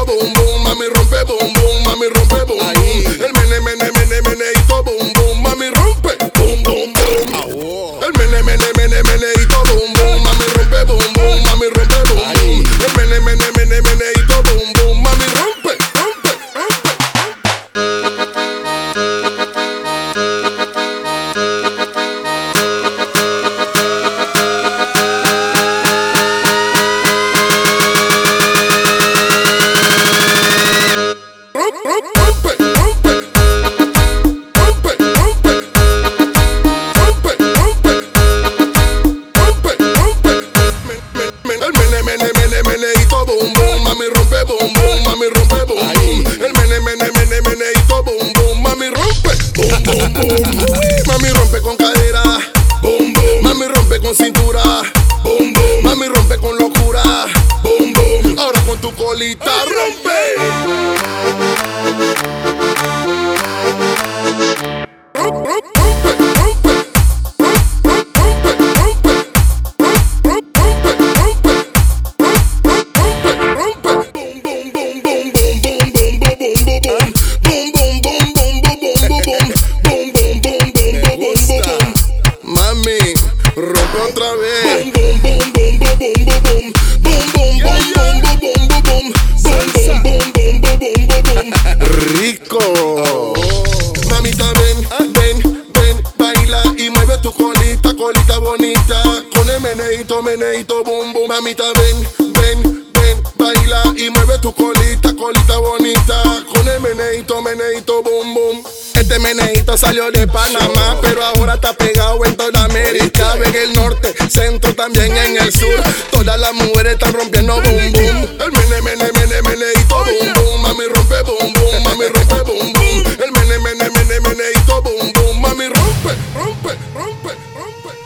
boom boom, mami rompe boom boom, mami rompe boom boom. El meneito boom boom, mami rompe boom boom boom. El meneito boom boom, mami rompe boom boom, mami rompe boom boom. El meneito boom boom, mami rompe, rompe, rompe. Meneito boom boom, mami rompe boom boom, mami rompe boom boom. El meneito boom boom, mami rompe boom boom boom. Mami rompe con cadera, boom boom. Mami rompe con cintura, boom boom. Mami rompe con locura, boom boom. Ahora con tu colita rompe. Mami, rompe otra vez. Boom boom boom boom boom boom boom boom boom boom boom boom boom boom boom boom boom. Rico. Mamita ven, ven, baila y mueve tu colita, colita bonita. Con el meneito boom boom. Mamita ven, baila y mueve tu colita, colita bonita. Con el meneito boom boom. Este meneito salió de Panamá, pero ahora está pegado en toda América. En el norte, centro, también en el sur. Todas las mujeres están rompiendo boom boom. El meneito boom boom, mami rompe boom boom, mami rompe boom boom. El meneito boom boom, mami rompe, rompe, rompe, rompe.